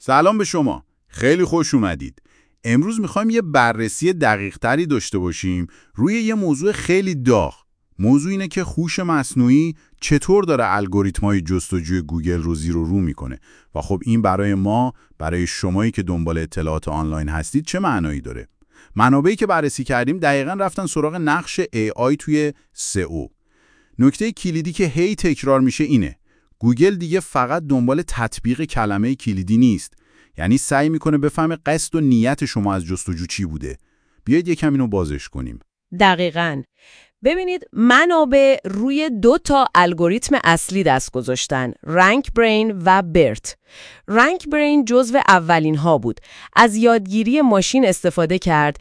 سلام به شما. خیلی خوش اومدید. امروز میخوایم یه بررسی دقیق‌تری داشته باشیم روی یه موضوع خیلی داغ. موضوع اینه که هوش مصنوعی چطور داره الگوریتم‌های جستجوی گوگل رو زیر و رو میکنه و خب این برای شمایی که دنبال اطلاعات آنلاین هستید چه معنایی داره؟ منابعی که بررسی کردیم دقیقاً رفتن سراغ نقش AI توی SEO. نکته کلیدی که هی تکرار میشه اینه: گوگل دیگه فقط دنبال تطبیق کلمه کلیدی نیست. یعنی سعی میکنه بفهمه قصد و نیت شما از جستجو چی بوده. بیایید یکم اینو بازش کنیم. دقیقاً. ببینید، منابع روی 2 الگوریتم اصلی دست گذاشتن: رنک برین و برت. رنک برین جزو اولین ها بود. از یادگیری ماشین استفاده کرد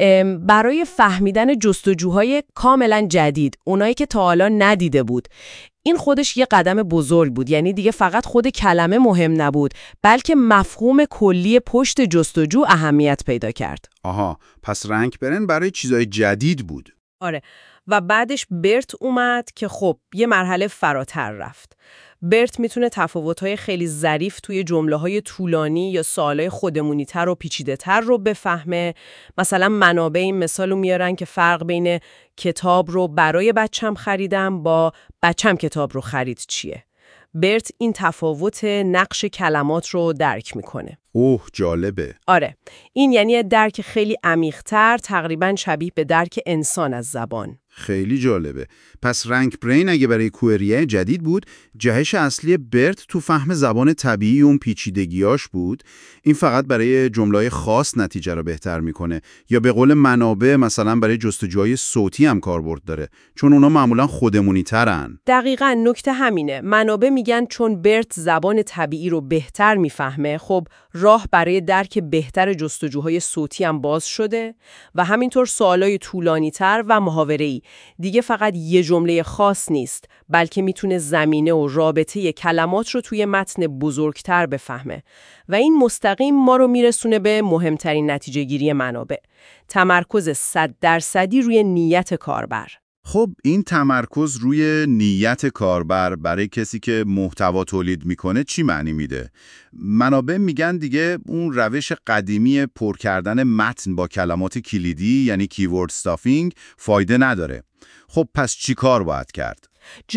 برای فهمیدن جستجوهای کاملا جدید، اونایی که تا حالا ندیده بود. این خودش یه قدم بزرگ بود، یعنی دیگه فقط خود کلمه مهم نبود، بلکه مفهوم کلی پشت جستجو اهمیت پیدا کرد. آها، پس رنک برین برای چیزای جدید بود. آره، و بعدش برت اومد که خب یه مرحله فراتر رفت. برت میتونه تفاوت‌های خیلی ظریف توی جمله‌های طولانی یا سوالای خودمونی‌تر و پیچیده‌تر رو بفهمه. مثلا منابع این مثالو میارن که فرق بین کتاب رو برای بچم خریدم با بچم کتاب رو خرید چیه. برت این تفاوت نقش کلمات رو درک میکنه. اوه، جالبه. آره، این یعنی درک خیلی عمیق‌تر، تقریباً شبیه به درک انسان از زبان. خیلی جالبه. پس رنک برین اگه برای کوئریه جدید بود، جهش اصلی برت تو فهم زبان طبیعی اون پیچیدگیاش بود. این فقط برای جمله‌های خاص نتیجه رو بهتر میکنه، یا به قول منابع مثلا برای جستجوهای صوتی هم کاربرد داره، چون اونا معمولا خودمونی ترن. دقیقاً نکته همینه. منابع میگن چون برت زبان طبیعی رو بهتر میفهمه، خب راه برای درک بهتر جستجوهای صوتی هم باز شده و همینطور سوالای طولانی‌تر و محاوره‌ای دیگه فقط یه جمله خاص نیست، بلکه میتونه زمینه و رابطه کلمات رو توی متن بزرگتر بفهمه و این مستقیم ما رو میرسونه به مهمترین نتیجه گیری منابع: تمرکز 100% روی نیت کاربر. خب این تمرکز روی نیت کاربر برای کسی که محتوا تولید میکنه چی معنی میده؟ منابع میگن دیگه اون روش قدیمی پر کردن متن با کلمات کلیدی، یعنی کیورد استافینگ، فایده نداره. خب پس چی کار باید کرد؟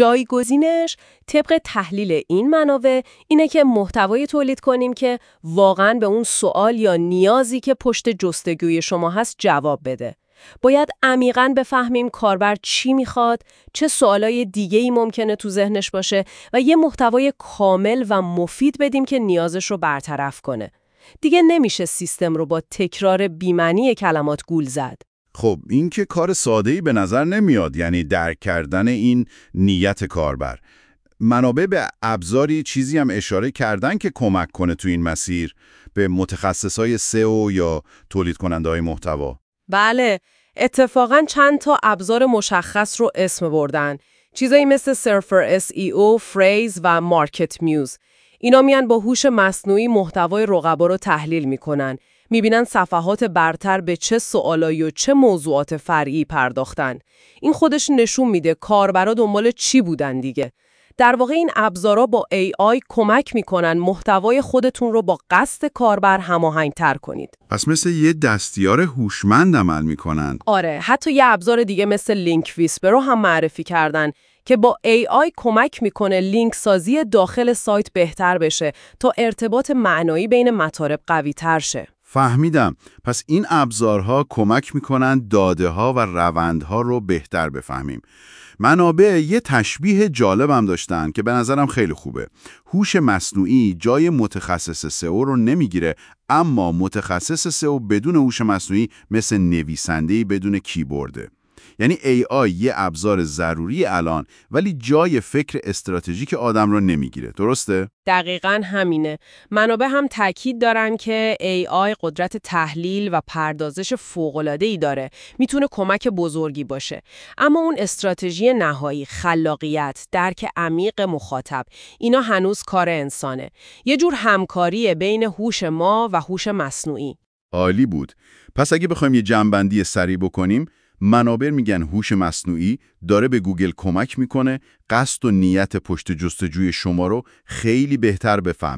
جایگزینش طبق تحلیل این منابع اینه که محتوای تولید کنیم که واقعاً به اون سوال یا نیازی که پشت جستجوی شما هست جواب بده. باید عمیقاً بفهمیم کاربر چی میخواد، چه سوالای دیگه‌ای ممکنه تو ذهنش باشه و یه محتوای کامل و مفید بدیم که نیازش رو برطرف کنه. دیگه نمیشه سیستم رو با تکرار بی‌معنی کلمات گول زد. خب این که کار ساده‌ای به نظر نمیاد، یعنی درک کردن این نیت کاربر. منابع به ابزاری چیزی هم اشاره کردن که کمک کنه تو این مسیر، به متخصصای SEO یا تولید کننده‌های محتوا. بله، اتفاقاً چند تا ابزار مشخص رو اسم بردن. چیزایی مثل سرفر SEO، فریز و مارکت میوز. اینا میان با هوش مصنوعی محتوای رقبا رو تحلیل میکنن. میبینن صفحات برتر به چه سوالایی و چه موضوعات فرعی پرداختن. این خودش نشون میده کاربرا دنبال چی بودن دیگه. در واقع این ابزارا با AI کمک میکنن محتوای خودتون رو با قصد کاربر هماهنگ‌تر کنید. پس مثل یه دستیار هوشمند عمل میکنن. آره، حتی یه ابزار دیگه مثل لینک ویسپر رو هم معرفی کردن که با AI کمک میکنه لینک سازی داخل سایت بهتر بشه تا ارتباط معنایی بین مطالب قوی تر شه. فهمیدم. پس این ابزارها کمک میکنن داده‌ها و روندها رو بهتر بفهمیم. منابع یه تشبیه جالب هم داشتن که به نظرم خیلی خوبه. هوش مصنوعی جای متخصص SEO رو نمیگیره، اما متخصص SEO بدون هوش مصنوعی مثل نویسنده‌ای بدون کیبورده. یعنی AI یه ابزار ضروری الان، ولی جای فکر استراتژیک آدم رو نمیگیره. درسته؟ دقیقاً همینه. منابع هم تاکید دارن که AI قدرت تحلیل و پردازش فوق‌العاده‌ای داره. میتونه کمک بزرگی باشه. اما اون استراتژی نهایی، خلاقیت، درک عمیق مخاطب، اینا هنوز کار انسانه. یه جور همکاریه بین هوش ما و هوش مصنوعی. عالی بود. پس اگه بخوایم یه جمع‌بندی سریع بکنیم، منابع میگن هوش مصنوعی داره به گوگل کمک میکنه قصد و نیت پشت جستجوی شما رو خیلی بهتر بفهمه،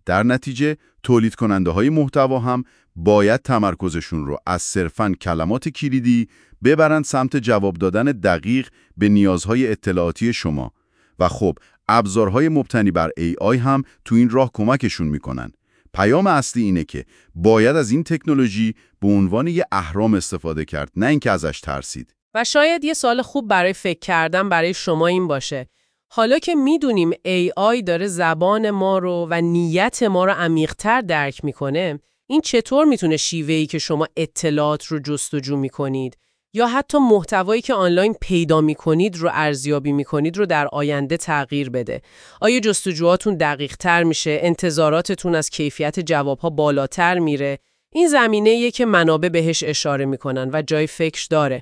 در نتیجه تولید کننده های محتوا هم باید تمرکزشون رو از صرفاً کلمات کلیدی ببرن سمت جواب دادن دقیق به نیازهای اطلاعاتی شما. و خب ابزارهای مبتنی بر AI هم تو این راه کمکشون میکنن. پیام اصلی اینه که باید از این تکنولوژی به عنوان یه اهرام استفاده کرد، نه اینکه ازش ترسید. و شاید یه سوال خوب برای فکر کردن برای شما این باشه: حالا که میدونیم AI داره زبان ما رو و نیت ما رو عمیق‌تر درک میکنه، این چطور میتونه شیوهی که شما اطلاعات رو جستجو میکنید یا حتی محتوایی که آنلاین پیدا میکنید رو ارزیابی میکنید رو در آینده تغییر بده؟ آیا جستجوهاتون دقیق‌تر میشه؟ انتظاراتتون از کیفیت جوابها بالاتر میره؟ این زمینه‌ایه که منابع بهش اشاره میکنن و جای فکر داره.